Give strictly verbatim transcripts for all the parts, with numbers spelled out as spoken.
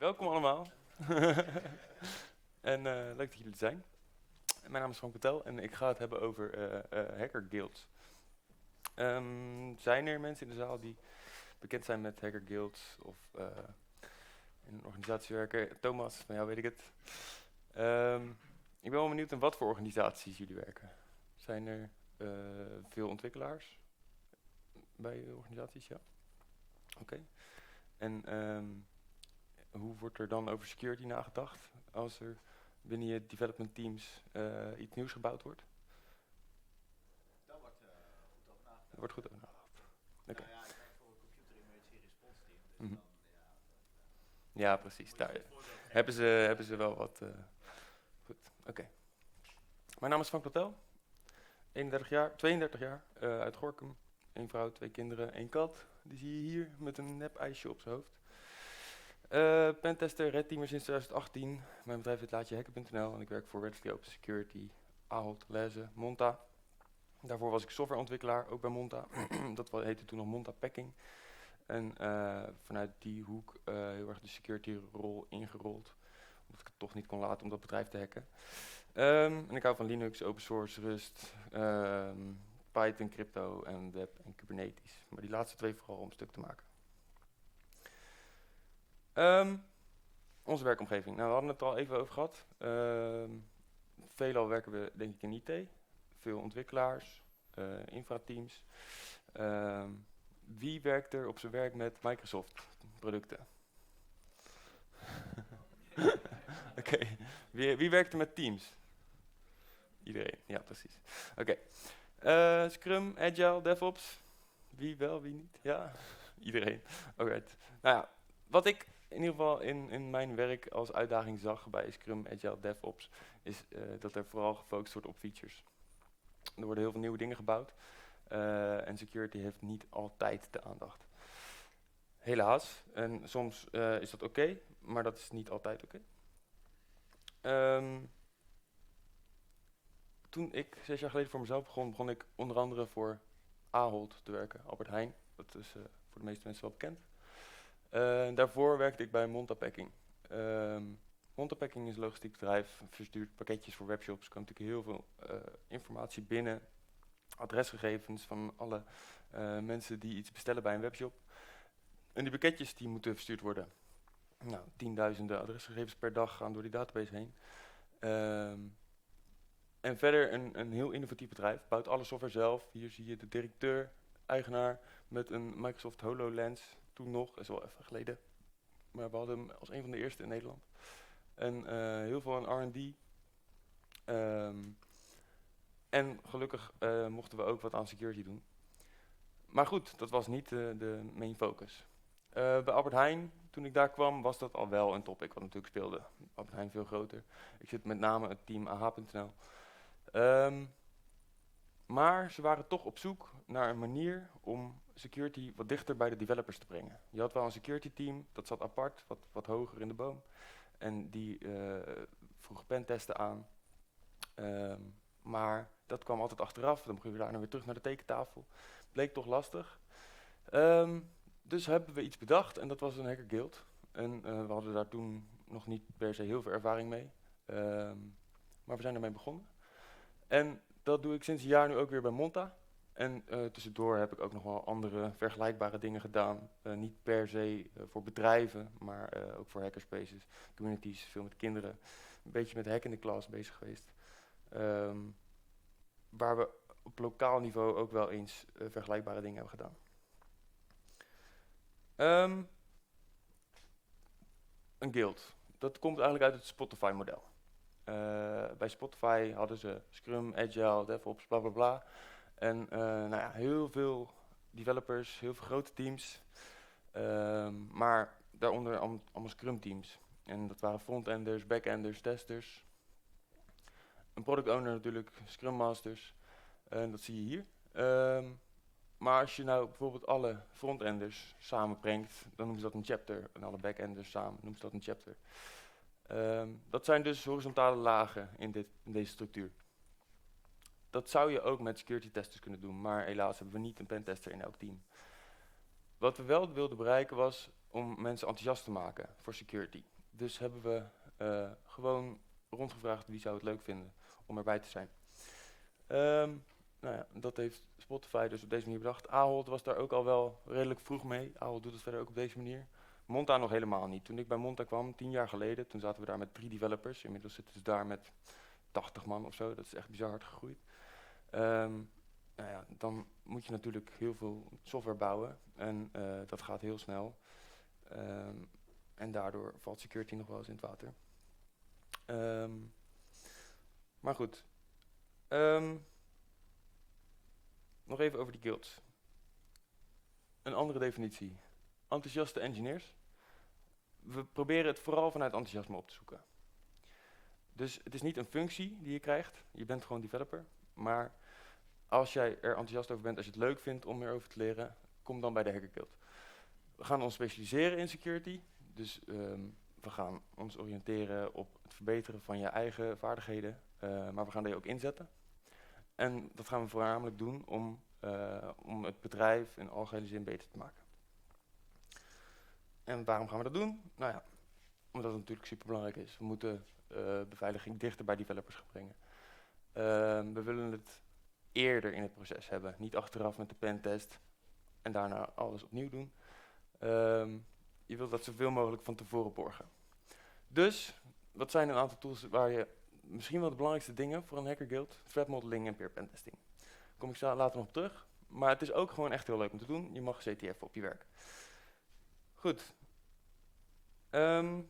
Welkom allemaal. en uh, leuk dat jullie er zijn. Mijn naam is Frank Patel en ik ga het hebben over uh, uh, hacker guilds. Um, zijn er mensen in de zaal die bekend zijn met hacker guilds of uh, in een organisatie werken? Thomas, van jou weet ik het. Um, ik ben wel benieuwd in wat voor organisaties jullie werken. Zijn er uh, veel ontwikkelaars bij de organisaties? Ja. Oké. Okay. En um, hoe wordt er dan over security nagedacht als er binnen je development teams uh, iets nieuws gebouwd wordt? Daar wordt uh, goed over nagedacht. Er wordt goed over nagedacht. Okay. Okay. Nou ja, ik werk voor een computer emergency response team, dus Mm-hmm. dan ja. Dat, uh, ja, precies. Daar hebben ze, hebben ze wel wat. Uh, goed, oké. Okay. Mijn naam is Frank Patel. eenendertig jaar, tweeëndertig jaar, uh, uit Gorinchem. Eén vrouw, twee kinderen, één kat. Die zie je hier met een nep ijsje op zijn hoofd. Uh, pentester, Red Teamer sinds twintig achttien. Mijn bedrijf heet laatjehacken punt n l en ik werk voor Redstream Open Security, Ahold, Leze, Monta. Daarvoor was ik softwareontwikkelaar, ook bij Monta. Dat heette toen nog Monta Packing. En uh, vanuit die hoek uh, heel erg de security rol ingerold. Omdat ik het toch niet kon laten om dat bedrijf te hacken. Um, en ik hou van Linux, open source, Rust, um, Python, crypto en web en Kubernetes. Maar die laatste twee vooral om stuk te maken. Um, onze werkomgeving. Nou, we hadden het er al even over gehad. Um, veelal werken we denk ik in I T. Veel ontwikkelaars, uh, infrateams. Um, wie werkt er op zijn werk met Microsoft producten? Oké. Okay. Wie, wie werkt er met Teams? Iedereen, ja precies. Oké. Okay. Uh, Scrum, Agile, DevOps. Wie wel, wie niet? Ja, iedereen. Alright. Nou ja, wat ik in ieder geval in, in mijn werk als uitdaging zag bij Scrum, Agile, DevOps, is uh, dat er vooral gefocust wordt op features. Er worden heel veel nieuwe dingen gebouwd uh, en security heeft niet altijd de aandacht. Helaas, en soms uh, is dat oké, okay, maar dat is niet altijd oké. Okay. Um, toen ik zes jaar geleden voor mezelf begon, begon ik onder andere voor Ahold te werken, Albert Heijn. Dat is uh, voor de meeste mensen wel bekend. Uh, daarvoor werkte ik bij Monta Packing. Um, Monta Packing is een logistiek bedrijf, verstuurt pakketjes voor webshops. Er komt natuurlijk heel veel uh, informatie binnen, adresgegevens van alle uh, mensen die iets bestellen bij een webshop. En die pakketjes die moeten verstuurd worden. Nou, tienduizenden adresgegevens per dag gaan door die database heen. Um, en verder een, een heel innovatief bedrijf, bouwt alle software zelf. Hier zie je de directeur, eigenaar met een Microsoft HoloLens. Toen nog, dat is wel even geleden. Maar we hadden hem als een van de eerste in Nederland. En uh, heel veel aan R en D. Um, en gelukkig uh, mochten we ook wat aan security doen. Maar goed, dat was niet uh, de main focus. Uh, bij Albert Heijn, toen ik daar kwam, was dat al wel een topic wat natuurlijk speelde. Albert Heijn veel groter. Ik zit met name het team A H punt n l. Um, maar ze waren toch op zoek naar een manier om security wat dichter bij de developers te brengen. Je had wel een security team, dat zat apart, wat, wat hoger in de boom. En die uh, vroeg pentesten aan. Um, maar dat kwam altijd achteraf, dan mocht je daarna weer terug naar de tekentafel. Bleek toch lastig. Um, dus hebben we iets bedacht en dat was een hacker guild. En uh, we hadden daar toen nog niet per se heel veel ervaring mee. Um, maar we zijn ermee begonnen. En dat doe ik sinds een jaar nu ook weer bij Monta. En uh, tussendoor heb ik ook nog wel andere vergelijkbare dingen gedaan. Uh, niet per se uh, voor bedrijven, maar uh, ook voor hackerspaces, communities, veel met kinderen. Een beetje met hack in de klas bezig geweest. Um, waar we op lokaal niveau ook wel eens uh, vergelijkbare dingen hebben gedaan. Um, een guild. Dat komt eigenlijk uit het Spotify-model. Uh, bij Spotify hadden ze Scrum, Agile, DevOps, bla bla bla. En uh, nou ja, heel veel developers, heel veel grote teams. Um, maar daaronder al, allemaal Scrum teams. En dat waren frontenders, backenders, testers. Een product owner natuurlijk, Scrum masters. En uh, dat zie je hier. Um, maar als je nou bijvoorbeeld alle frontenders samenbrengt, dan noemen ze dat een chapter. En alle backenders samen noemen ze dat een chapter. Um, dat zijn dus horizontale lagen in, dit, in deze structuur. Dat zou je ook met security testers kunnen doen, maar helaas hebben we niet een pentester in elk team. Wat we wel wilden bereiken was om mensen enthousiast te maken voor security. Dus hebben we uh, gewoon rondgevraagd wie zou het leuk vinden om erbij te zijn. Um, nou ja, dat heeft Spotify dus op deze manier bedacht. Ahold was daar ook al wel redelijk vroeg mee. Ahold doet het verder ook op deze manier. Monta nog helemaal niet. Toen ik bij Monta kwam, tien jaar geleden, toen zaten we daar met drie developers. Inmiddels zitten ze daar met tachtig man of zo. Dat is echt bizar hard gegroeid. Um, nou ja, dan moet je natuurlijk heel veel software bouwen. En uh, dat gaat heel snel. Um, en daardoor valt security nog wel eens in het water. Um, maar goed. Um, nog even over die guilds. Een andere definitie. Enthousiaste engineers. We proberen het vooral vanuit enthousiasme op te zoeken. Dus het is niet een functie die je krijgt. Je bent gewoon developer. Maar als jij er enthousiast over bent, als je het leuk vindt om erover te leren, kom dan bij de Hacker Guild. We gaan ons specialiseren in security. Dus um, we gaan ons oriënteren op het verbeteren van je eigen vaardigheden. Uh, maar we gaan die ook inzetten. En dat gaan we voornamelijk doen om, uh, om het bedrijf in algehele zin beter te maken. En waarom gaan we dat doen? Nou ja, omdat het natuurlijk super belangrijk is. We moeten uh, beveiliging dichter bij developers gaan brengen. Uh, we willen het eerder in het proces hebben. Niet achteraf met de pentest en daarna alles opnieuw doen. Um, je wilt dat zoveel mogelijk van tevoren borgen. Dus, wat zijn een aantal tools waar je misschien wel de belangrijkste dingen voor een hacker guild? Threat modeling en peer pentesting. Daar kom ik later nog op terug. Maar het is ook gewoon echt heel leuk om te doen. Je mag C T F op je werk. Goed. Um,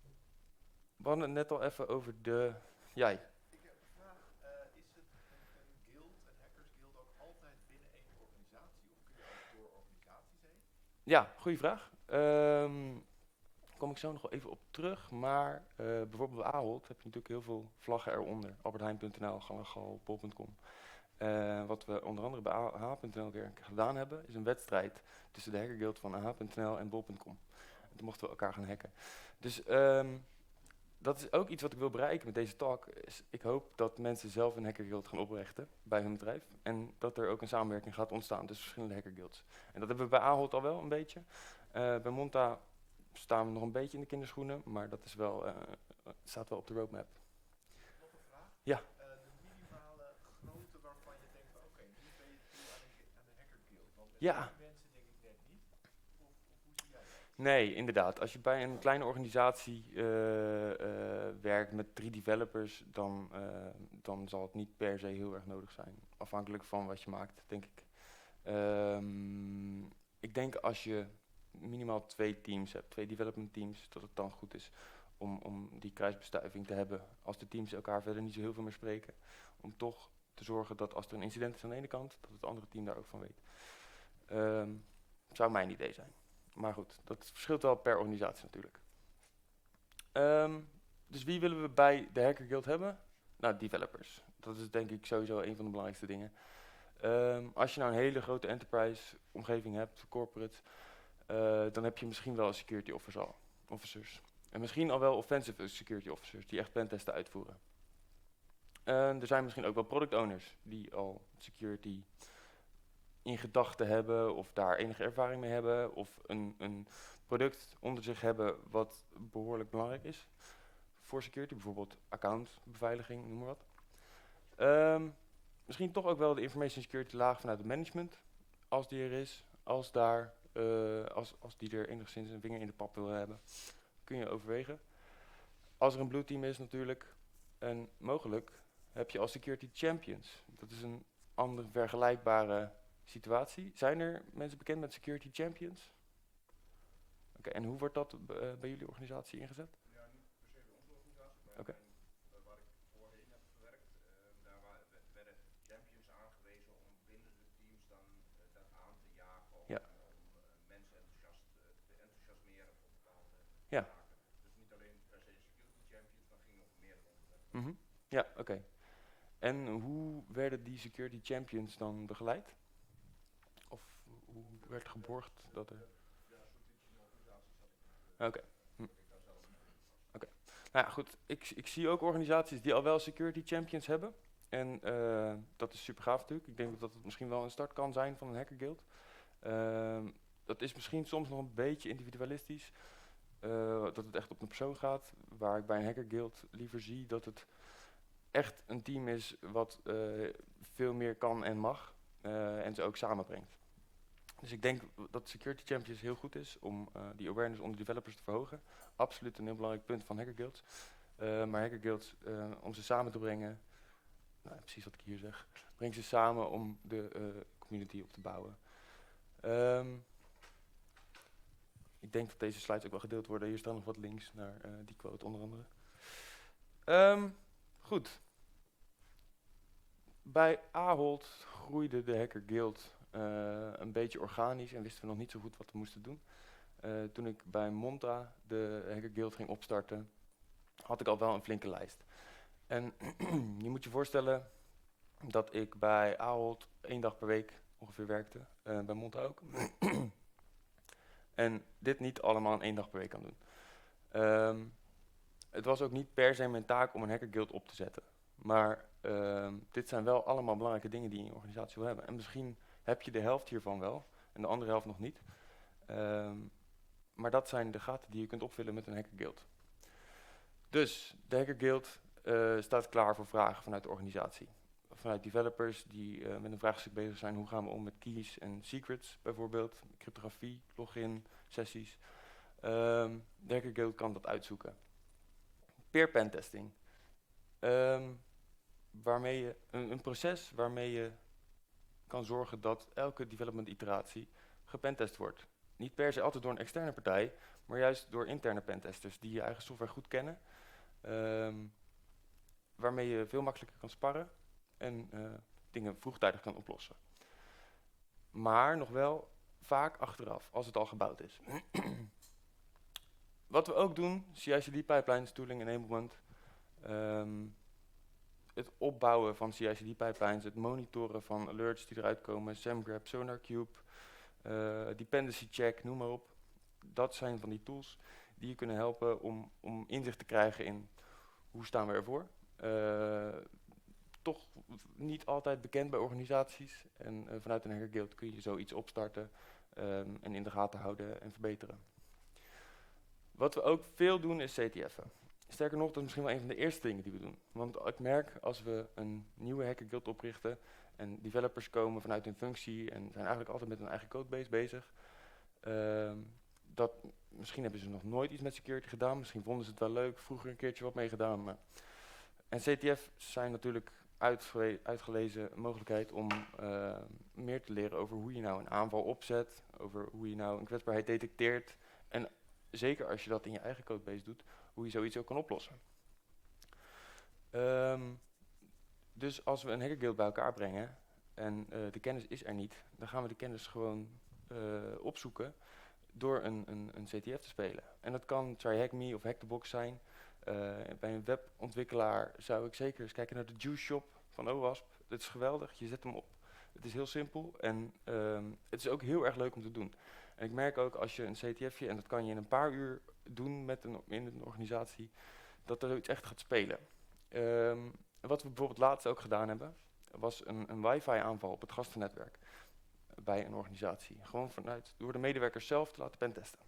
we hadden het net al even over de... Jij. Ik heb een vraag. Uh, is het een, een guild, een hackers guild, ook altijd binnen één organisatie? Of kun je ook door organisaties heen? Ja, goede vraag. Um, Daar kom ik zo nog wel even op terug. Maar uh, bijvoorbeeld bij Ahold heb je natuurlijk heel veel vlaggen eronder. Albertheijn punt n l, Galagal, bol punt com. Uh, wat we onder andere bij A H punt n l weer gedaan hebben, is een wedstrijd tussen de hackerguild van A H punt n l en bol punt com. En toen mochten we elkaar gaan hacken. Dus um, dat is ook iets wat ik wil bereiken met deze talk. Is, ik hoop dat mensen zelf een hackerguild gaan oprichten bij hun bedrijf. En dat er ook een samenwerking gaat ontstaan tussen verschillende hackerguilds. En dat hebben we bij Ahold al wel een beetje. Uh, bij Monta staan we nog een beetje in de kinderschoenen, maar dat is wel, uh, staat wel op de roadmap. Nog een vraag? Ja. Uh, de minimale grootte waarvan je denkt van oké, okay, nu ben je toe aan een, aan een hackerguild. Want met ja. die mensen denk ik net niet. Of, of hoe zie jij dat? Nee, inderdaad. Als je bij een kleine organisatie uh, uh, werkt met drie developers, dan, uh, dan zal het niet per se heel erg nodig zijn. Afhankelijk van wat je maakt, denk ik. Um, ik denk als je minimaal twee teams hebt, twee development teams, dat het dan goed is om, om die kruisbestuiving te hebben. Als de teams elkaar verder niet zo heel veel meer spreken. Om toch te zorgen dat als er een incident is aan de ene kant, dat het andere team daar ook van weet. Um, zou mijn idee zijn. Maar goed, dat verschilt wel per organisatie natuurlijk. Um, dus wie willen we bij de Hacker Guild hebben? Nou, developers. Dat is denk ik sowieso een van de belangrijkste dingen. Um, als je nou een hele grote enterprise omgeving hebt, corporate, uh, dan heb je misschien wel security officers al, officers. En misschien al wel offensive security officers die echt pentesten uitvoeren. Uh, er zijn misschien ook wel product owners die al security in gedachten hebben of daar enige ervaring mee hebben of een, een product onder zich hebben wat behoorlijk belangrijk is voor security, bijvoorbeeld accountbeveiliging, noem maar wat. Um, misschien toch ook wel de information security laag vanuit het management, als die er is, als, daar, uh, als, als die er enigszins een vinger in de pap wil hebben, kun je overwegen. Als er een blue team is natuurlijk, en mogelijk heb je als security champions. Dat is een andere vergelijkbare situatie. Zijn er mensen bekend met security champions? Oké, okay, en hoe wordt dat uh, bij jullie organisatie ingezet? Ja, niet per se bij onze organisatie, maar okay. mijn, waar ik voorheen heb gewerkt, uh, daar wa werden champions aangewezen om binnen de teams dan uh, dat aan te jagen, om, ja. uh, om uh, mensen enthousiast uh, te enthousiasmeren voor bepaalde ja. zaken. Dus niet alleen per se security champions, maar ging nog meer onderwerpen. Mm-hmm. Ja, oké. Okay. En hoe werden die security champions dan begeleid? Of hoe werd geborgd dat er... Ja, een soort iets in de organisatie zat ik. Oké. Okay. Hm. Oké. Okay. Nou ja, goed. Ik, ik zie ook organisaties die al wel security champions hebben. En uh, dat is super gaaf natuurlijk. Ik denk dat het misschien wel een start kan zijn van een hacker guild. Uh, dat is misschien soms nog een beetje individualistisch. uh, dat het echt op een persoon gaat. Waar ik bij een Hacker Guild liever zie dat het echt een team is wat uh, veel meer kan en mag. Uh, en ze ook samenbrengt. Dus ik denk dat Security Champions heel goed is om uh, die awareness onder developers te verhogen. Absoluut een heel belangrijk punt van Hacker Guilds. Uh, maar Hacker Guilds, uh, om ze samen te brengen, nou, precies wat ik hier zeg, breng ze samen om de uh, community op te bouwen. Um, ik denk dat deze slides ook wel gedeeld worden. Hier staan nog wat links naar uh, die quote onder andere. Um, goed. Bij Ahold groeide de Hacker Guild uh, een beetje organisch en wisten we nog niet zo goed wat we moesten doen. Uh, toen ik bij Monta de Hacker Guild ging opstarten, had ik al wel een flinke lijst. En je moet je voorstellen dat ik bij Ahold één dag per week ongeveer werkte, uh, bij Monta ook. En dit niet allemaal in één dag per week kan doen. Um, het was ook niet per se mijn taak om een Hacker Guild op te zetten. Maar um, dit zijn wel allemaal belangrijke dingen die je in je organisatie wil hebben. En misschien heb je de helft hiervan wel en de andere helft nog niet. Um, maar dat zijn de gaten die je kunt opvullen met een Hacker Guild. Dus de Hacker Guild uh, staat klaar voor vragen vanuit de organisatie. Vanuit developers die uh, met een vraagstuk bezig zijn. Hoe gaan we om met keys en secrets bijvoorbeeld. Cryptografie, login, sessies. Um, de Hacker Guild kan dat uitzoeken. Peer pentesting. Um, waarmee je, een, een proces waarmee je kan zorgen dat elke development iteratie gepentest wordt. Niet per se altijd door een externe partij, maar juist door interne pentesters die je eigen software goed kennen. Um, waarmee je veel makkelijker kan sparren en uh, dingen vroegtijdig kan oplossen. Maar nog wel vaak achteraf, als het al gebouwd is. Wat we ook doen, C I C D pipelines, tooling enablement. Um, het opbouwen van C I C D pipelines, het monitoren van alerts die eruit komen, SamGraph, SonarCube, uh, dependency check, noem maar op. Dat zijn van die tools die je kunnen helpen om, om inzicht te krijgen in hoe staan we ervoor. Uh, toch niet altijd bekend bij organisaties. En uh, vanuit een Hacker Guild kun je zoiets opstarten um, en in de gaten houden en verbeteren. Wat we ook veel doen is C T F'en. Sterker nog, dat is misschien wel een van de eerste dingen die we doen. Want ik merk als we een nieuwe Hacker Guild oprichten en developers komen vanuit hun functie en zijn eigenlijk altijd met hun eigen codebase bezig. Um, dat, misschien hebben ze nog nooit iets met security gedaan, misschien vonden ze het wel leuk, vroeger een keertje wat mee gedaan. Maar en C T F's zijn natuurlijk uitgele uitgelezen mogelijkheid om uh, meer te leren over hoe je nou een aanval opzet, over hoe je nou een kwetsbaarheid detecteert. En zeker als je dat in je eigen codebase doet, hoe je zoiets ook kan oplossen. Um, dus als we een Hacker Guild bij elkaar brengen en uh, de kennis is er niet, dan gaan we de kennis gewoon uh, opzoeken door een, een, een C T F te spelen. En dat kan TryHackMe of Hack the Box zijn. Uh, bij een webontwikkelaar zou ik zeker eens kijken naar de Juice Shop van OWASP. Dat is geweldig, je zet hem op. Het is heel simpel en um, het is ook heel erg leuk om te doen. En ik merk ook als je een C T F'je, en dat kan je in een paar uur doen met een, in een organisatie, dat er iets echt gaat spelen. Um, wat we bijvoorbeeld laatst ook gedaan hebben, was een, een wifi aanval op het gastennetwerk bij een organisatie. Gewoon vanuit, door de medewerkers zelf te laten pentesten.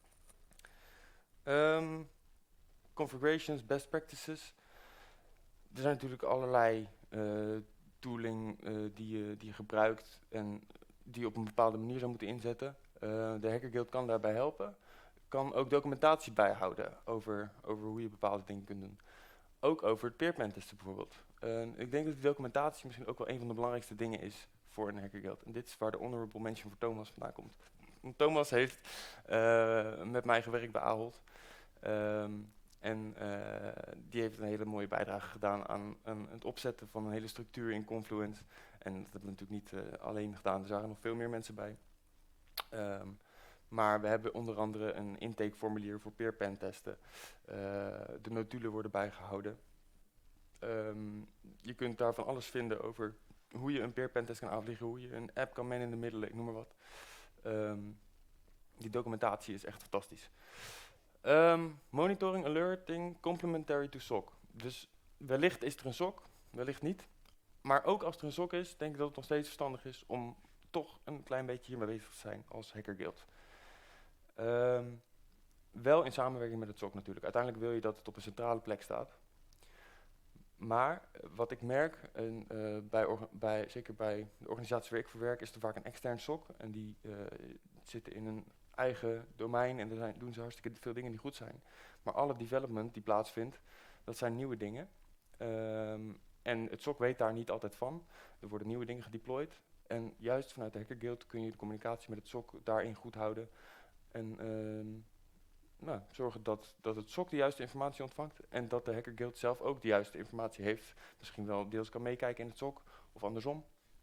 Um, configurations, best practices. Er zijn natuurlijk allerlei uh, tooling uh, die, je, die je gebruikt en die je op een bepaalde manier zou moeten inzetten. Uh, de Hacker Guild kan daarbij helpen. Kan ook documentatie bijhouden over, over hoe je bepaalde dingen kunt doen. Ook over het peer pentesten bijvoorbeeld. Uh, ik denk dat die documentatie misschien ook wel een van de belangrijkste dingen is voor een Hacker Guild. En dit is waar de honorable mention voor Thomas vandaan komt. Thomas heeft uh, met mij gewerkt bij Ahold. Um, en uh, die heeft een hele mooie bijdrage gedaan aan, aan het opzetten van een hele structuur in Confluence. En dat hebben we natuurlijk niet uh, alleen gedaan, er waren nog veel meer mensen bij. Um, maar we hebben onder andere een intakeformulier voor peer pentesten. Uh, de notulen worden bijgehouden. Um, je kunt daar van alles vinden over hoe je een peer pentest kan aanvliegen, hoe je een app kan mannen in de middelen, ik noem maar wat. Um, die documentatie is echt fantastisch. Um, monitoring, alerting, complementary to S O C. Dus wellicht is er een S O C, wellicht niet. Maar ook als er een S O C is, denk ik dat het nog steeds verstandig is om toch een klein beetje hiermee bezig te zijn als Hacker Guild. Um, wel in samenwerking met het S O C natuurlijk. Uiteindelijk wil je dat het op een centrale plek staat. Maar eh, wat ik merk, en, eh, bij, orga- bij, zeker bij de organisatie waar ik voor werk, is er vaak een extern S O C. En die eh, zitten in een eigen domein en daar zijn, doen ze hartstikke veel dingen die goed zijn. Maar alle development die plaatsvindt, dat zijn nieuwe dingen. Ehm, en het S O C weet daar niet altijd van. Er worden nieuwe dingen gedeployed. En juist vanuit de Hacker Guild kun je de communicatie met het S O C daarin goed houden. En ehm, nou, zorgen dat, dat het S O C de juiste informatie ontvangt en dat de Hacker Guild zelf ook de juiste informatie heeft. Misschien wel deels kan meekijken in het S O C of andersom.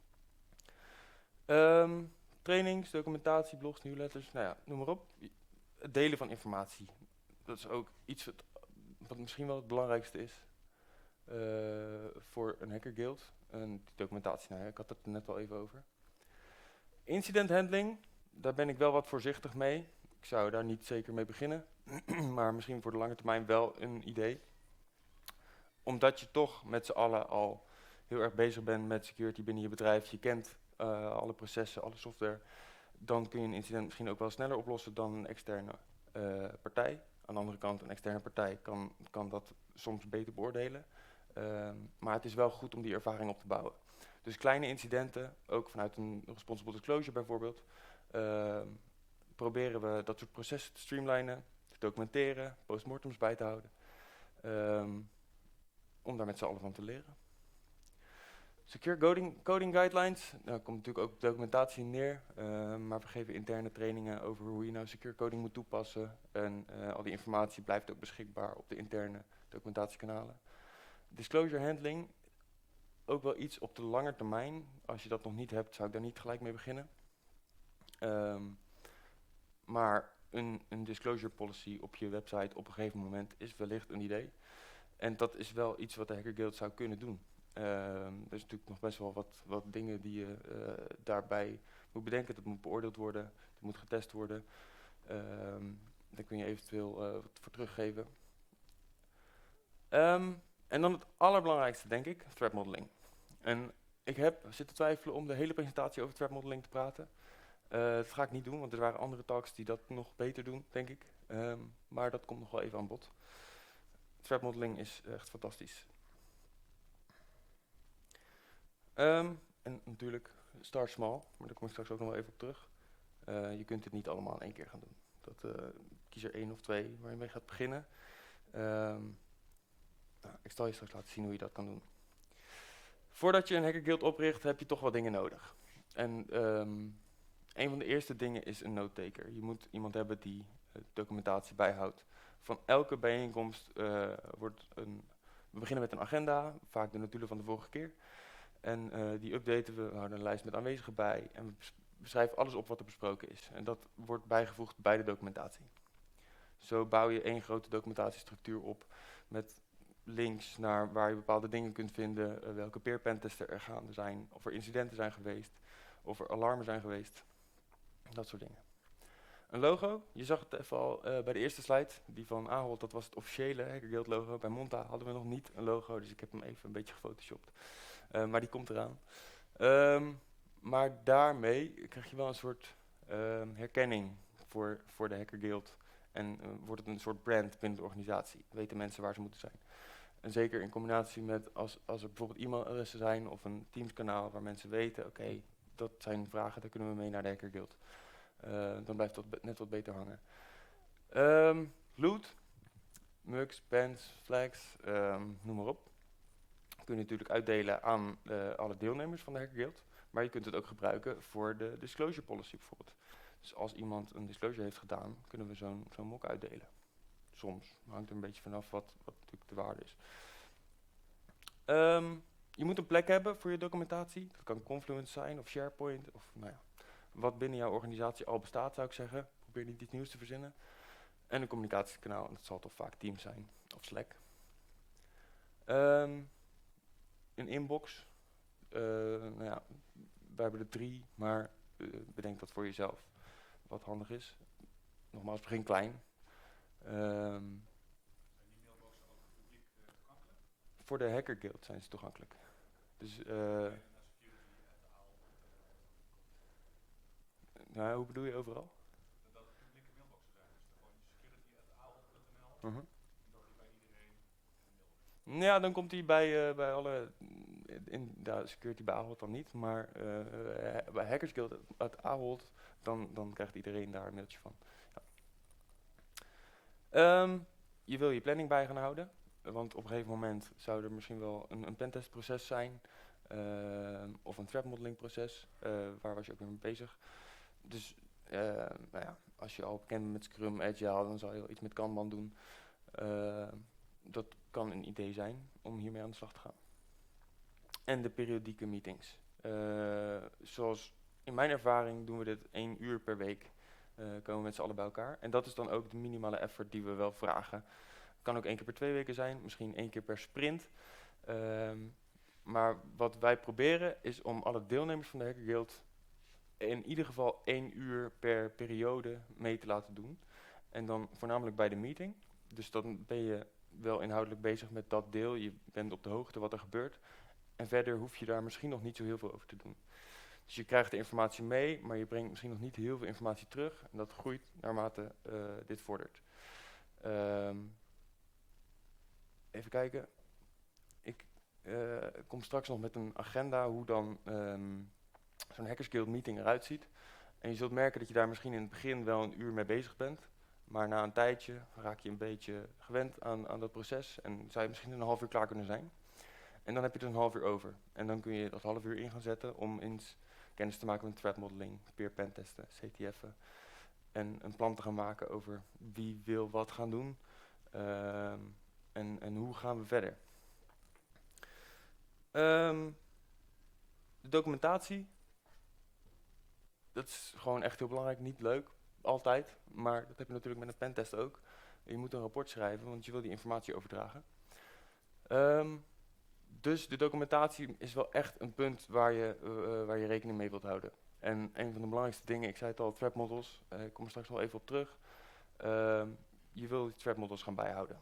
Ehm, trainings, documentatie, blogs, newsletters, nou ja, noem maar op. Het delen van informatie. Dat is ook iets wat, wat misschien wel het belangrijkste is eh, voor een Hacker Guild. En die documentatie, nou ja, ik had het er net al even over. Incident handling, daar ben ik wel wat voorzichtig mee. Ik zou daar niet zeker mee beginnen, maar misschien voor de lange termijn wel een idee. Omdat je toch met z'n allen al heel erg bezig bent met security binnen je bedrijf. Je kent uh, alle processen, alle software. Dan kun je een incident misschien ook wel sneller oplossen dan een externe uh, partij. Aan de andere kant, een externe partij kan, kan dat soms beter beoordelen. Uh, maar het is wel goed om die ervaring op te bouwen. Dus kleine incidenten, ook vanuit een responsible disclosure bijvoorbeeld, uh, proberen we dat soort processen te streamlinen, te documenteren, postmortems bij te houden. Um, om daar met z'n allen van te leren. Secure coding, coding guidelines, daar komt natuurlijk ook documentatie neer, uh, maar we geven interne trainingen over hoe je nou secure coding moet toepassen. En uh, al die informatie blijft ook beschikbaar op de interne documentatiekanalen. Disclosure handling, ook wel iets op de lange termijn. Als je dat nog niet hebt, zou ik daar niet gelijk mee beginnen. Um, maar een, een disclosure policy op je website op een gegeven moment is wellicht een idee. En dat is wel iets wat de Hacker Guild zou kunnen doen. Uh, er is natuurlijk nog best wel wat, wat dingen die je uh, daarbij moet bedenken. Dat moet beoordeeld worden, dat moet getest worden. Uh, daar kun je eventueel uh, wat voor teruggeven. Um, en dan het allerbelangrijkste, denk ik, threat modeling. En ik heb zitten twijfelen om de hele presentatie over threat modeling te praten. Uh, dat ga ik niet doen, want er waren andere talks die dat nog beter doen, denk ik. Um, maar dat komt nog wel even aan bod. Threat modeling is echt fantastisch. Um, en natuurlijk, start small, maar daar kom ik straks ook nog wel even op terug. Uh, je kunt dit niet allemaal in één keer gaan doen. Dat, uh, kies er één of twee waar je mee gaat beginnen. Um, nou, ik zal je straks laten zien hoe je dat kan doen. Voordat je een Hacker Guild opricht, heb je toch wat dingen nodig. En um, een van de eerste dingen is een note-taker. Je moet iemand hebben die uh, documentatie bijhoudt. Van elke bijeenkomst uh, wordt een... We beginnen met een agenda, vaak de notulen van de vorige keer. En uh, die updaten we, we houden een lijst met aanwezigen bij. En we beschrijven alles op wat er besproken is. En dat wordt bijgevoegd bij de documentatie. Zo bouw je één grote documentatiestructuur op met links naar waar je bepaalde dingen kunt vinden. Uh, welke peer pentesten er gaande zijn, of er incidenten zijn geweest, of er alarmen zijn geweest. Dat soort dingen. Een logo, je zag het even al uh, bij de eerste slide, die van Ahold, dat was het officiële Hacker Guild logo. Bij Monta hadden we nog niet een logo, dus ik heb hem even een beetje gefotoshopt. Uh, maar die komt eraan. Um, maar daarmee krijg je wel een soort um, herkenning voor, voor de Hacker Guild. En uh, wordt het een soort brand binnen de organisatie. Weten mensen waar ze moeten zijn. En zeker in combinatie met als, als er bijvoorbeeld e-mailadressen zijn of een Teams kanaal waar mensen weten, oké, okay, dat zijn vragen, daar kunnen we mee naar de Hacker Guild. Uh, dan blijft dat net wat beter hangen. Um, loot, mugs, pens, flags, um, noem maar op. Kun je natuurlijk uitdelen aan uh, alle deelnemers van de Hacker Guild. Maar je kunt het ook gebruiken voor de disclosure policy bijvoorbeeld. Dus als iemand een disclosure heeft gedaan, kunnen we zo'n zo'n mock uitdelen. Soms, hangt er een beetje vanaf wat, wat natuurlijk de waarde is. Um, je moet een plek hebben voor je documentatie. Dat kan Confluence zijn of SharePoint of nou ja, wat binnen jouw organisatie al bestaat, zou ik zeggen. Probeer niet iets nieuws te verzinnen. En een communicatiekanaal, dat zal toch vaak Teams zijn of Slack. Um, een inbox. Uh, nou ja, we hebben er drie, maar uh, bedenk dat voor jezelf wat handig is. Nogmaals, begin klein. Um, Zijn die mailboxen ook publiek uh, toegankelijk? Voor de Hacker Guild zijn ze toegankelijk. Dus, uh, nou, hoe bedoel je overal? Dat het publieke mailboxen zijn, dus gewoon security at Mhm. Dat hij bij iedereen in de mail. Ja, dan komt hij bij, uh, bij alle, in de security bij Ahold dan niet, maar uh, bij Hackers Guild uit Ahold, dan, dan krijgt iedereen daar een mailtje van. Ja. Um, je wil je planning bij gaan houden, want op een gegeven moment zou er misschien wel een, een pentestproces zijn, uh, of een threat modeling proces, uh, waar was je ook mee bezig. Dus uh, nou ja, als je al bekend bent met Scrum, Agile, dan zou je wel iets met Kanban doen. Uh, dat kan een idee zijn om hiermee aan de slag te gaan. En de periodieke meetings. Uh, zoals in mijn ervaring doen we dit één uur per week. Uh, komen we met z'n allen bij elkaar. En dat is dan ook de minimale effort die we wel vragen. Kan ook één keer per twee weken zijn, misschien één keer per sprint. Um, maar wat wij proberen is om alle deelnemers van de Hacker Guild in ieder geval één uur per periode mee te laten doen. En dan voornamelijk bij de meeting. Dus dan ben je wel inhoudelijk bezig met dat deel. Je bent op de hoogte wat er gebeurt. En verder hoef je daar misschien nog niet zo heel veel over te doen. Dus je krijgt de informatie mee, maar je brengt misschien nog niet heel veel informatie terug. En dat groeit naarmate uh, dit vordert. Um, even kijken. Ik uh, kom straks nog met een agenda hoe dan um, zo'n Hackers Guild meeting eruit ziet. En je zult merken dat je daar misschien in het begin wel een uur mee bezig bent. Maar na een tijdje raak je een beetje gewend aan, aan dat proces. En zou je misschien in een half uur klaar kunnen zijn. En dan heb je er een half uur over. En dan kun je dat half uur in gaan zetten om eens kennis te maken met threat modeling, peer pentesten, C T F'en. En een plan te gaan maken over wie wil wat gaan doen. Uh, en, en hoe gaan we verder. Um, de documentatie. Dat is gewoon echt heel belangrijk, niet leuk, altijd. Maar dat heb je natuurlijk met een pentest ook. Je moet een rapport schrijven, want je wil die informatie overdragen. Um, dus de documentatie is wel echt een punt waar je, uh, waar je rekening mee wilt houden. En een van de belangrijkste dingen, ik zei het al, threat models, uh, ik kom er straks wel even op terug. Uh, je wil die threat models gaan bijhouden.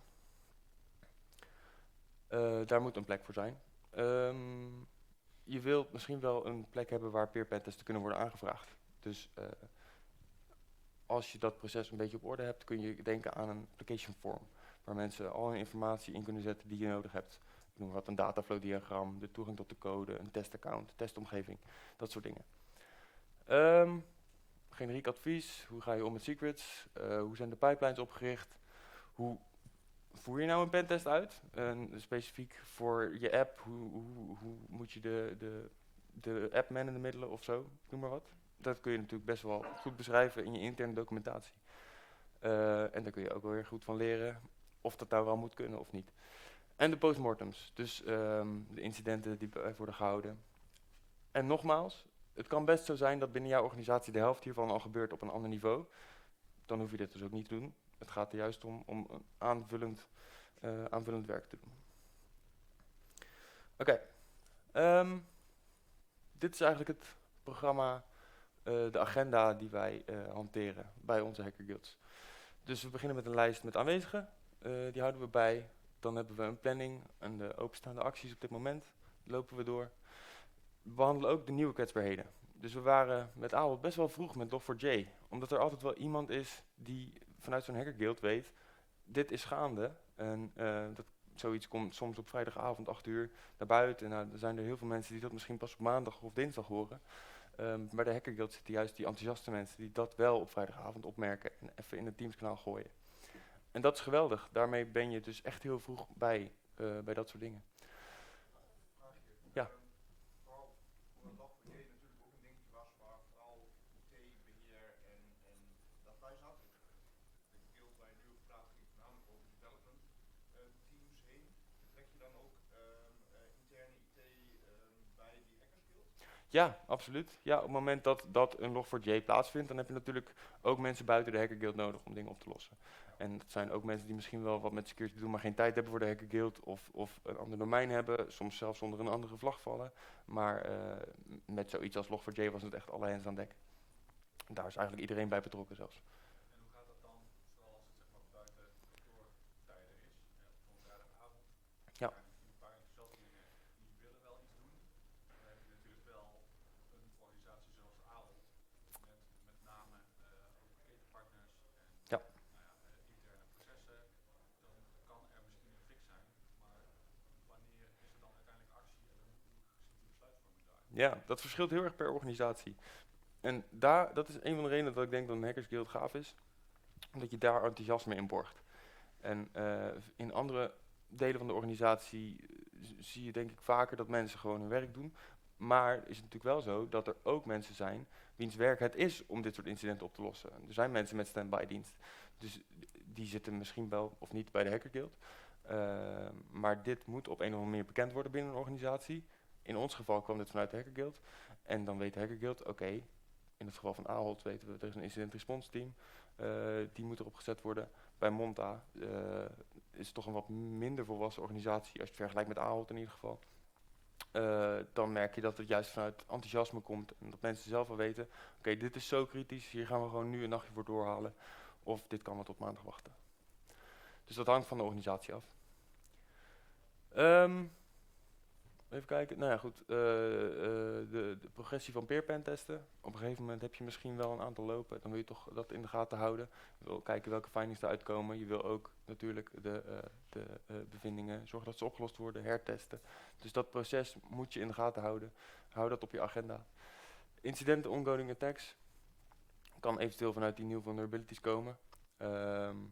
Uh, daar moet een plek voor zijn. Um, je wilt misschien wel een plek hebben waar peer pentesten kunnen worden aangevraagd. Dus uh, als je dat proces een beetje op orde hebt, kun je denken aan een application form. Waar mensen al hun informatie in kunnen zetten die je nodig hebt. Ik noem wat een dataflow diagram, de toegang tot de code, een testaccount, testomgeving, dat soort dingen. Um, generiek advies, hoe ga je om met secrets? Uh, hoe zijn de pipelines opgericht? Hoe voer je nou een pentest uit? Uh, specifiek voor je app, hoe, hoe, hoe moet je de, de, de app man in de middelen of zo, noem maar wat. Dat kun je natuurlijk best wel goed beschrijven in je interne documentatie. Uh, en daar kun je ook wel weer goed van leren of dat nou wel moet kunnen of niet. En de postmortems, dus um, de incidenten die worden gehouden. En nogmaals, het kan best zo zijn dat binnen jouw organisatie de helft hiervan al gebeurt op een ander niveau. Dan hoef je dit dus ook niet te doen. Het gaat er juist om, om een aanvullend, uh, aanvullend werk te doen. Oké, okay. um, dit is eigenlijk het programma, uh, de agenda die wij uh, hanteren bij onze Hacker Guilds. Dus we beginnen met een lijst met aanwezigen, uh, die houden we bij. Dan hebben we een planning en de openstaande acties op dit moment, die lopen we door. We behandelen ook de nieuwe kwetsbaarheden. Dus we waren met Ahold best wel vroeg met log four j, omdat er altijd wel iemand is die vanuit zo'n Hacker Guild weet, dit is gaande. En uh, dat, zoiets komt soms op vrijdagavond acht uur naar buiten. Nou, er zijn er heel veel mensen die dat misschien pas op maandag of dinsdag horen. Um, bij de Hacker Guild zitten juist die enthousiaste mensen die dat wel op vrijdagavond opmerken en even in het Teams-kanaal gooien. En dat is geweldig. Daarmee ben je dus echt heel vroeg bij, uh, bij dat soort dingen. Ja. Ja, absoluut. Ja, op het moment dat, dat een log four j plaatsvindt, dan heb je natuurlijk ook mensen buiten de Hacker Guild nodig om dingen op te lossen. En dat zijn ook mensen die misschien wel wat met security doen, maar geen tijd hebben voor de Hacker Guild of, of een ander domein hebben, soms zelfs onder een andere vlag vallen. Maar uh, met zoiets als log four j was het echt alle hands aan dek. Daar is eigenlijk iedereen bij betrokken zelfs. En hoe gaat dat dan, zoals het zeg maar buiten kantoortijden is, op een vrijdagavond? Ja. Ja, dat verschilt heel erg per organisatie. En daar, dat is een van de redenen dat ik denk dat een Hackers Guild gaaf is. Omdat je daar enthousiasme in borgt. En uh, in andere delen van de organisatie uh, zie je denk ik vaker dat mensen gewoon hun werk doen. Maar is het natuurlijk wel zo dat er ook mensen zijn wiens werk het is om dit soort incidenten op te lossen. Er zijn mensen met stand-by dienst. Dus die zitten misschien wel of niet bij de Hacker Guild. Uh, maar dit moet op een of andere manier bekend worden binnen een organisatie. In ons geval kwam dit vanuit de Hacker Guild. En dan weet de Hacker Guild, oké, okay, in het geval van Ahold weten we, er is een incident response team. Uh, die moet erop gezet worden. Bij Monta uh, is het toch een wat minder volwassen organisatie, als je het vergelijkt met Ahold in ieder geval. Uh, dan merk je dat het juist vanuit enthousiasme komt en dat mensen zelf wel weten, oké, okay, dit is zo kritisch, hier gaan we gewoon nu een nachtje voor doorhalen. Of dit kan wel tot maandag wachten. Dus dat hangt van de organisatie af. Um, even kijken, nou ja goed, uh, uh, de, de progressie van peerpen testen. Op een gegeven moment heb je misschien wel een aantal lopen, dan wil je toch dat in de gaten houden. Je wil kijken welke findings eruit komen. Je wil ook natuurlijk de, uh, de uh, bevindingen, zorgen dat ze opgelost worden, hertesten. Dus dat proces moet je in de gaten houden. Hou dat op je agenda. Incidenten, ongoing attacks, kan eventueel vanuit die nieuwe vulnerabilities komen. Um,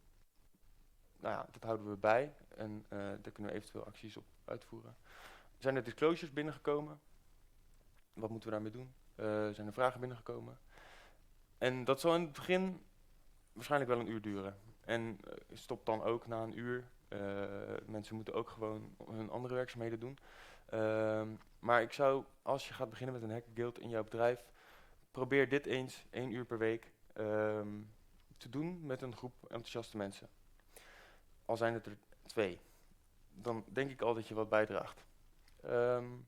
nou ja, dat houden we bij en uh, daar kunnen we eventueel acties op uitvoeren. Zijn er disclosures binnengekomen? Wat moeten we daarmee doen? Uh, zijn er vragen binnengekomen? En dat zal in het begin waarschijnlijk wel een uur duren. En uh, stopt dan ook na een uur. Uh, mensen moeten ook gewoon hun andere werkzaamheden doen. Uh, maar ik zou, als je gaat beginnen met een Hacker Guild in jouw bedrijf, probeer dit eens één uur per week um, te doen met een groep enthousiaste mensen. Al zijn het er twee. Dan denk ik al dat je wat bijdraagt. Um,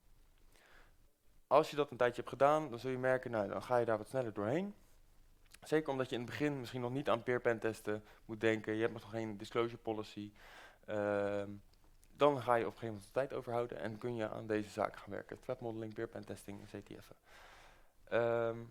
als je dat een tijdje hebt gedaan, dan zul je merken, nou, dan ga je daar wat sneller doorheen. Zeker omdat je in het begin misschien nog niet aan peer testen moet denken. Je hebt nog geen disclosure policy. Um, dan ga je op een gegeven moment de tijd overhouden en kun je aan deze zaken gaan werken. Threat modeling, peer testing en C T F'en. Um,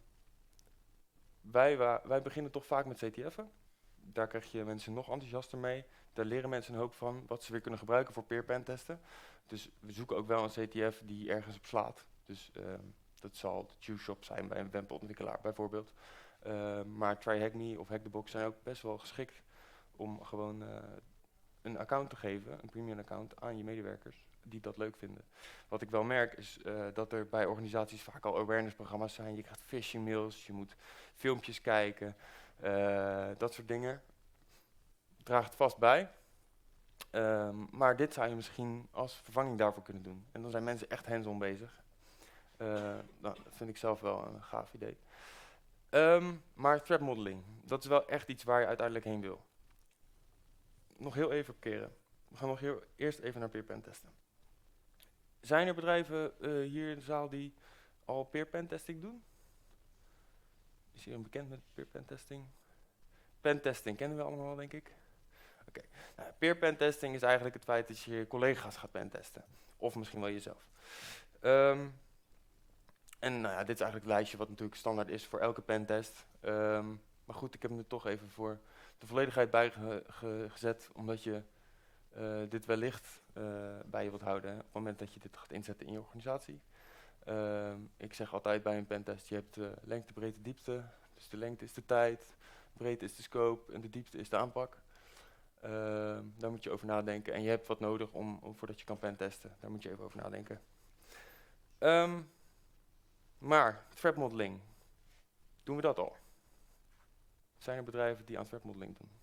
wij, wij beginnen toch vaak met C T F'en. Daar krijg je mensen nog enthousiaster mee. Daar leren mensen een hoop van wat ze weer kunnen gebruiken voor peer testen. Dus we zoeken ook wel een C T F die ergens op slaat. Dus uh, dat zal de Q-shop zijn bij een webontwikkelaar bijvoorbeeld. Uh, maar TryHackMe of HackTheBox zijn ook best wel geschikt om gewoon uh, een account te geven, een premium account, aan je medewerkers die dat leuk vinden. Wat ik wel merk is uh, dat er bij organisaties vaak al awareness programma's zijn. Je krijgt phishing mails, je moet filmpjes kijken, uh, dat soort dingen. Draagt vast bij. Um, maar dit zou je misschien als vervanging daarvoor kunnen doen. En dan zijn mensen echt hands-on bezig. Uh, nou, dat vind ik zelf wel een gaaf idee. Um, maar threat modeling, dat is wel echt iets waar je uiteindelijk heen wil. Nog heel even keren. We gaan nog heel eerst even naar peer testen. Zijn er bedrijven uh, hier in de zaal die al peer testing doen? Is hier een bekend met peer testing? Pentesting kennen we allemaal wel, denk ik. Oké, okay. Nou, peer pentesting is eigenlijk het feit dat je je collega's gaat pentesten. Of misschien wel jezelf. Um, en nou ja, dit is eigenlijk het lijstje wat natuurlijk standaard is voor elke pentest. Um, maar goed, ik heb hem er toch even voor de volledigheid bij ge ge gezet, omdat je uh, dit wellicht uh, bij je wilt houden hè, op het moment dat je dit gaat inzetten in je organisatie. Um, ik zeg altijd bij een pentest, je hebt uh, lengte, breedte, diepte. Dus de lengte is de tijd, breedte is de scope en de diepte is de aanpak. Uh, daar moet je over nadenken. En je hebt wat nodig om, om voordat je kan pentesten. Daar moet je even over nadenken. Um, maar, threat modeling. Doen we dat al? Zijn er bedrijven die aan threat modeling doen?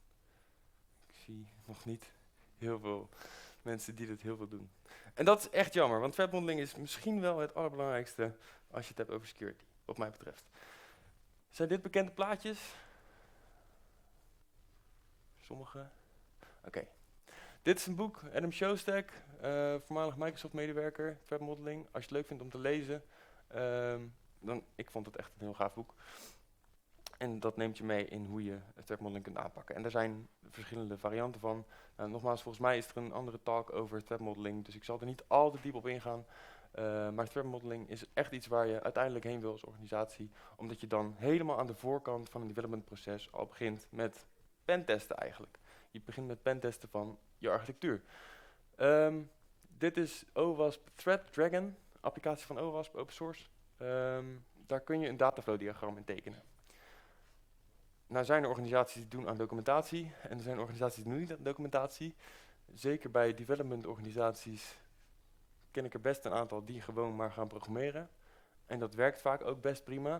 Ik zie nog niet heel veel mensen die dit heel veel doen. En dat is echt jammer, want threat modeling is misschien wel het allerbelangrijkste als je het hebt over security, wat mij betreft. Zijn dit bekende plaatjes? Sommige? Oké. Okay. Dit is een boek, Adam Shostak, uh, voormalig Microsoft-medewerker, threat modeling. Als je het leuk vindt om te lezen, uh, dan, ik vond het echt een heel gaaf boek. En dat neemt je mee in hoe je threat modeling kunt aanpakken. En er zijn verschillende varianten van. Uh, nogmaals, volgens mij is er een andere talk over threat modeling, dus ik zal er niet al te diep op ingaan. Uh, maar threat modeling is echt iets waar je uiteindelijk heen wil als organisatie, omdat je dan helemaal aan de voorkant van een developmentproces al begint met pentesten eigenlijk. Je begint met pentesten van je architectuur. Um, dit is O W A S P Threat Dragon, applicatie van OWASP, open source. Um, daar kun je een dataflow diagram in tekenen. Nou zijn er organisaties die doen aan documentatie en er zijn organisaties die doen niet aan documentatie. Zeker bij development organisaties ken ik er best een aantal die gewoon maar gaan programmeren. En dat werkt vaak ook best prima.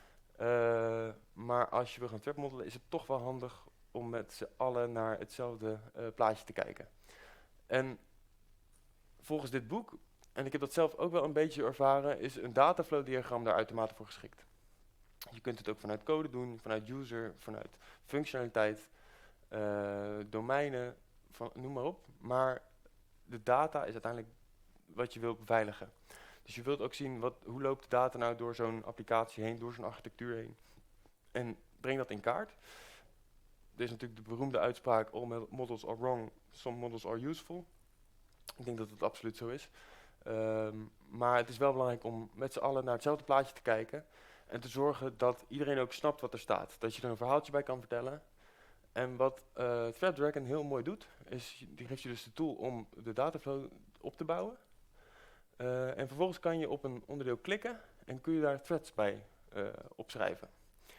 Uh, maar als je wil gaan threadmodellen is het toch wel handig om met z'n allen naar hetzelfde uh, plaatje te kijken. En volgens dit boek, en ik heb dat zelf ook wel een beetje ervaren, is een dataflow diagram daar uitermate voor geschikt. Je kunt het ook vanuit code doen, vanuit user, vanuit functionaliteit, uh, domeinen, van, noem maar op. Maar de data is uiteindelijk wat je wilt beveiligen. Dus je wilt ook zien, wat, hoe loopt de data nou door zo'n applicatie heen, door zo'n architectuur heen. En breng dat in kaart. Er is natuurlijk de beroemde uitspraak, all models are wrong, some models are useful. Ik denk dat het absoluut zo is. Um, maar het is wel belangrijk om met z'n allen naar hetzelfde plaatje te kijken. En te zorgen dat iedereen ook snapt wat er staat. Dat je er een verhaaltje bij kan vertellen. En wat uh, ThreadDragon heel mooi doet, is die geeft je dus de tool om de dataflow op te bouwen. Uh, en vervolgens kan je op een onderdeel klikken en kun je daar threads bij uh, opschrijven.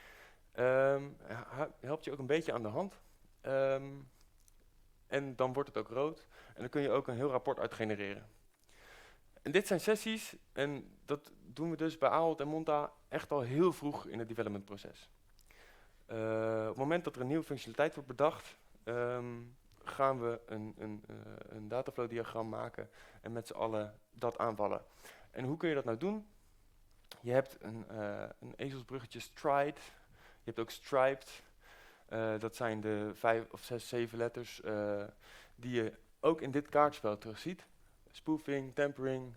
Um, helpt je ook een beetje aan de hand. Um, en dan wordt het ook rood. En dan kun je ook een heel rapport uit genereren. En dit zijn sessies, en dat doen we dus bij Ahold en Monta echt al heel vroeg in het developmentproces. Uh, op het moment dat er een nieuwe functionaliteit wordt bedacht, um, gaan we een, een, uh, een dataflow diagram maken en met z'n allen dat aanvallen. En hoe kun je dat nou doen? Je hebt een, uh, een ezelsbruggetje stride, je hebt ook striped. Uh, dat zijn de vijf of zes, zeven letters uh, die je ook in dit kaartspel terugziet. Spoofing, tampering,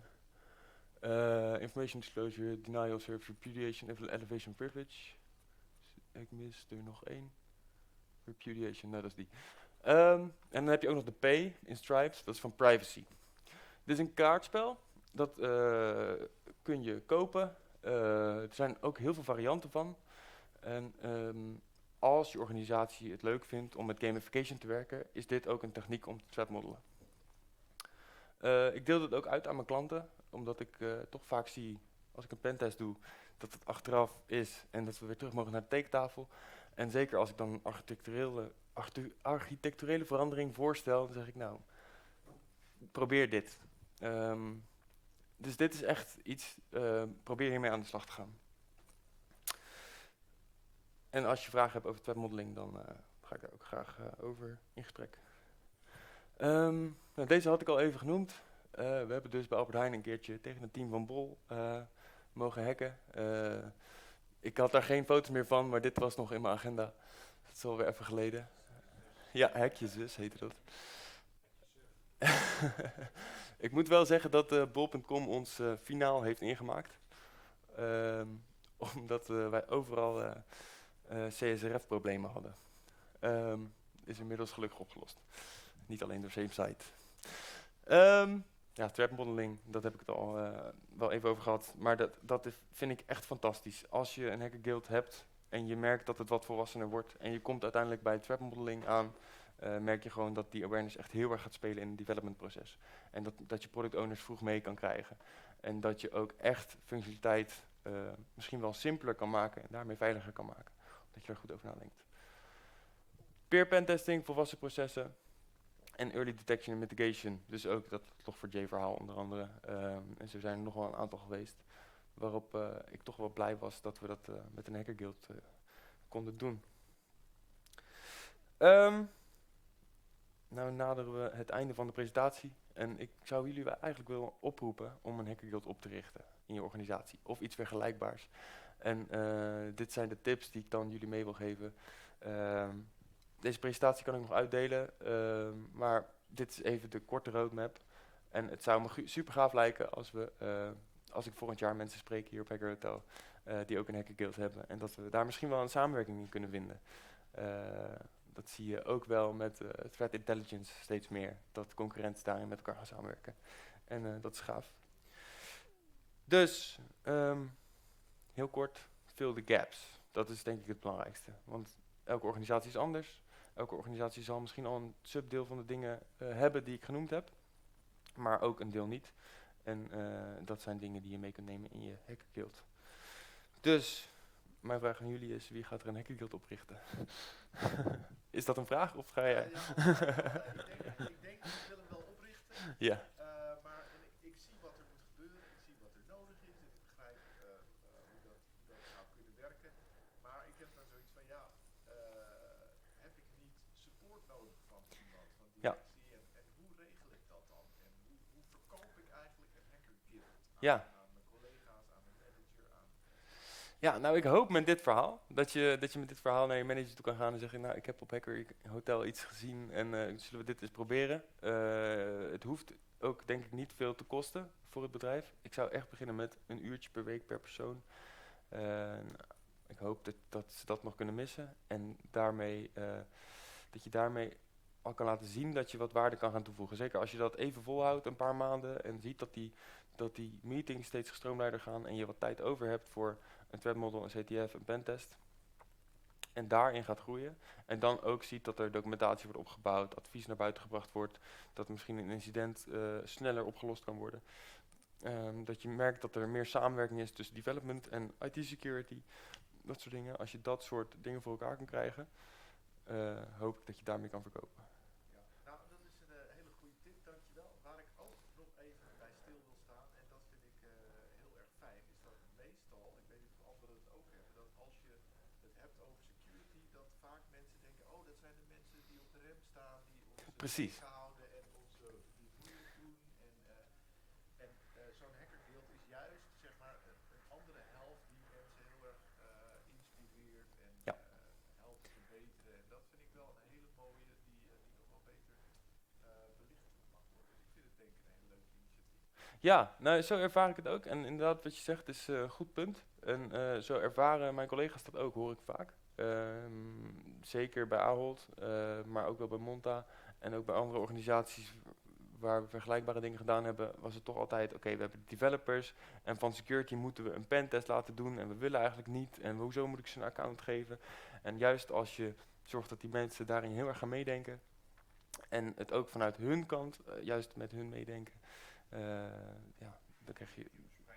uh, information disclosure, denial, service repudiation, elevation privilege. Ik mis er nog één. Repudiation, nou dat is die. Um, en dan heb je ook nog de P in stripes, dat is van privacy. Dit is een kaartspel, dat uh, kun je kopen. Uh, er zijn ook heel veel varianten van. En um, als je organisatie het leuk vindt om met gamification te werken, is dit ook een techniek om te threadmodellen. Uh, ik deel dit ook uit aan mijn klanten, omdat ik uh, toch vaak zie, als ik een pentest doe, dat het achteraf is en dat we weer terug mogen naar de tekentafel. En zeker als ik dan architecturele, architecturele verandering voorstel, dan zeg ik nou, probeer dit. Um, dus dit is echt iets, uh, probeer hiermee aan de slag te gaan. En als je vragen hebt over threadmodeling, dan uh, ga ik daar ook graag uh, over in gesprek. Um, nou, deze had ik al even genoemd. Uh, we hebben dus bij Albert Heijn een keertje tegen het team van Bol uh, mogen hacken. Uh, ik had daar geen foto's meer van, maar dit was nog in mijn agenda. Dat is alweer even geleden. Ja, Hackjezus heette dat. Ik moet wel zeggen dat uh, bol punt com ons uh, finaal heeft ingemaakt. Um, omdat uh, wij overal uh, uh, C S R F-problemen hadden. Um, is inmiddels gelukkig opgelost. Niet alleen door SameSite. Um, ja, threadmodeling, dat heb ik het al uh, wel even over gehad. Maar dat, dat is, vind ik echt fantastisch. Als je een hacker guild hebt en je merkt dat het wat volwassener wordt en je komt uiteindelijk bij threadmodeling aan, uh, merk je gewoon dat die awareness echt heel erg gaat spelen in het developmentproces. En dat, dat je product owners vroeg mee kan krijgen. En dat je ook echt functionaliteit uh, misschien wel simpeler kan maken en daarmee veiliger kan maken. Dat je er goed over nadenkt. Peer pentesting, volwassen processen. En early detection en mitigation, dus ook dat log four j verhaal onder andere. Um, en zo zijn er nog wel een aantal geweest, waarop uh, ik toch wel blij was dat we dat uh, met een hacker guild uh, konden doen. Um, nou naderen we het einde van de presentatie en ik zou jullie eigenlijk willen oproepen om een hacker guild op te richten in je organisatie of iets vergelijkbaars. En uh, dit zijn de tips die ik dan jullie mee wil geven. Um, Deze presentatie kan ik nog uitdelen, uh, maar dit is even de korte roadmap. En het zou me super gaaf lijken als, we, uh, als ik volgend jaar mensen spreek hier op Hacker Hotel, uh, die ook een hacker guild hebben. En dat we daar misschien wel een samenwerking in kunnen vinden. Uh, dat zie je ook wel met uh, threat intelligence steeds meer, dat concurrenten daarin met elkaar gaan samenwerken. En uh, dat is gaaf. Dus, um, heel kort, fill the gaps. Dat is denk ik het belangrijkste, want elke organisatie is anders. Elke organisatie zal misschien al een subdeel van de dingen uh, hebben die ik genoemd heb, maar ook een deel niet. En uh, dat zijn dingen die je mee kunt nemen in je hackerguild. Dus, mijn vraag aan jullie is, wie gaat er een hackerguild oprichten? Is dat een vraag of ga jij? Ja, ja, ja, ja, ik, denk, ik denk, ik wil hem wel oprichten. Ja. Uh, maar en ik, ik zie wat er moet gebeuren, ik zie wat er nodig is en ik begrijp uh, uh, hoe, dat, hoe dat zou kunnen werken. Maar ik heb dan zoiets van, ja, uh, heb ik niet support nodig van iemand, van directie? Ja. En, en hoe regel ik dat dan? En hoe, hoe verkoop ik eigenlijk een hackerguild aan, ja. aan mijn collega's, aan mijn manager, aan... Ja, nou ik hoop met dit verhaal, dat je, dat je met dit verhaal naar je manager toe kan gaan en zeggen, nou ik heb op Hacker Hotel iets gezien en uh, zullen we dit eens proberen. Uh, het hoeft ook denk ik niet veel te kosten voor het bedrijf. Ik zou echt beginnen met een uurtje per week per persoon. Uh, ik hoop dat, dat ze dat nog kunnen missen en daarmee, uh, dat je daarmee al kan laten zien dat je wat waarde kan gaan toevoegen. Zeker als je dat even volhoudt een paar maanden en ziet dat die, dat die meetings steeds gestroomlijnder gaan en je wat tijd over hebt voor een threat model, een C T F, een pentest. En daarin gaat groeien. En dan ook ziet dat er documentatie wordt opgebouwd, advies naar buiten gebracht wordt, dat misschien een incident uh, sneller opgelost kan worden. Um, dat je merkt dat er meer samenwerking is tussen development en I T security. Dat soort dingen. Als je dat soort dingen voor elkaar kan krijgen, uh, hoop ik dat je daarmee kan verkopen. Ja, nou dat is een uh, hele goede tip, dankjewel. Waar ik ook nog even bij stil wil staan, en dat vind ik uh, heel erg fijn, is dat meestal, ik weet niet of anderen het ook hebben, dat als je het hebt over security, dat vaak mensen denken, oh dat zijn de mensen die op de rem staan, die ons Precies. houden en ons uh, die moeilijk doen. En, uh, en uh, zo'n hackerguild is juist zeg maar een, een andere helft die mensen heel erg uh, inspireert en ja. uh, helpt verbeteren. En dat vind ik wel een hele mooie die, uh, die nog wel beter uh, belicht mag worden. Dus ik vind het denk ik een heel leuk initiatief. Ja, nou zo ervaar ik het ook. En inderdaad wat je zegt is een uh, goed punt. En uh, zo ervaren mijn collega's dat ook, hoor ik vaak. Um, zeker bij Ahold, uh, maar ook wel bij Monta en ook bij andere organisaties waar we vergelijkbare dingen gedaan hebben, was het toch altijd, oké, okay, we hebben developers en van security moeten we een pentest laten doen en we willen eigenlijk niet en hoezo moet ik ze een account geven? En juist als je zorgt dat die mensen daarin heel erg gaan meedenken en het ook vanuit hun kant, uh, juist met hun meedenken, uh, ja, dan krijg je...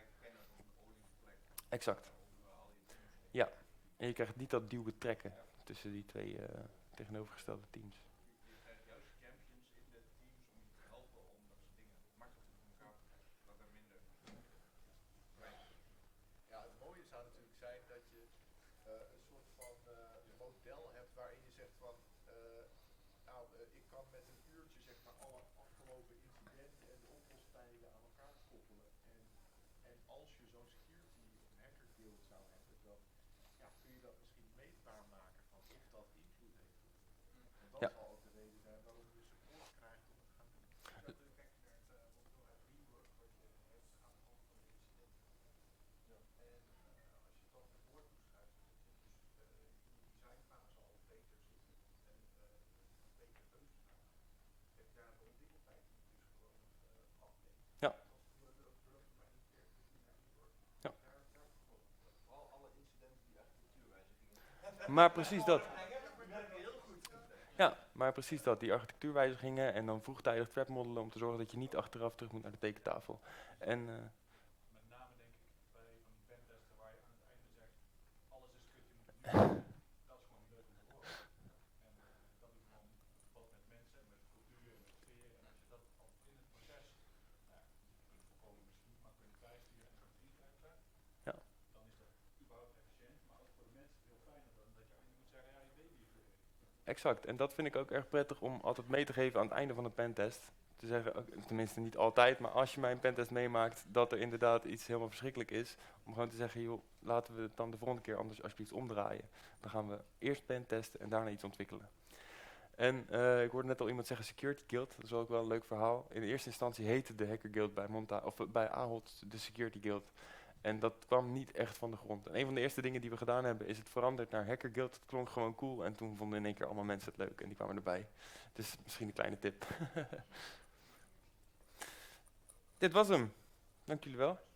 Exact. Ja, en je krijgt niet dat duwen trekken tussen die twee uh, tegenovergestelde teams. Je krijgt juist champions in de teams om je te helpen om dat soort dingen makkelijker voor elkaar te krijgen, dat er minder pijn is. Ja, het mooie zou natuurlijk zijn dat je uh, een soort van uh, model hebt waarin je zegt van, uh, nou, uh, ik kan met een uurtje zeg maar alle afgelopen incidenten en de oplostijden aan elkaar koppelen. En, en als je zo'n security of een hacker guild zou hebben, dan ja, kun je dat misschien meetbaar maken van of dat invloed heeft. Want dat ja. zal ook de reden zijn waarom je support krijgt om het te gaan doen. Dat is natuurlijk echt uh, wat heel erg rework wat je hebt aan de hand van de incidenten. Ja. En uh, als je dat ervoor toeschrijft, dat je dus uh, in de designfase al beter zit en uh, beter keuzes maakt, heb je daar de ontwikkeltijd die je dus gewoon uh, afneemt. Ja. Als de developer maar niet keer te zien naar rework, ja. daar, daar vooral alle incidenten die architectuurwijzigingen. Maar precies dat. Ja, maar precies dat, die architectuurwijzigingen en dan vroegtijdig threat modellen om te zorgen dat je niet achteraf terug moet naar de tekentafel. En, uh, met name denk ik bij van die pentesten waar je aan het einde zegt, alles is kut, je moet het nu doen. Dat is gewoon niet leuk om te horen. En uh, dat is gewoon wat met mensen, met cultuur en met sfeer. En als je dat al in het proces, nou, je kunt voorkomen misschien, maar kunt bijsturen en strategie krijgt, ja. dan is dat überhaupt efficiënt, maar ook voor de mensen veel fijner dan dat je eigenlijk moet zeggen, ja, je deed niet veel. Exact, en dat vind ik ook erg prettig om altijd mee te geven aan het einde van een pentest. Te zeggen, tenminste niet altijd, maar als je mij een pentest meemaakt, dat er inderdaad iets helemaal verschrikkelijk is. Om gewoon te zeggen, joh, laten we het dan de volgende keer anders alsjeblieft omdraaien. Dan gaan we eerst pentesten en daarna iets ontwikkelen. En uh, ik hoorde net al iemand zeggen Security Guild, dat is ook wel een leuk verhaal. In de eerste instantie heette de Hacker Guild bij Monta, of bij Ahold de Security Guild. En dat kwam niet echt van de grond. En een van de eerste dingen die we gedaan hebben, is het veranderd naar Hacker Guild. Het klonk gewoon cool en toen vonden in één keer allemaal mensen het leuk en die kwamen erbij. Dus misschien een kleine tip. Dit was hem. Dank jullie wel.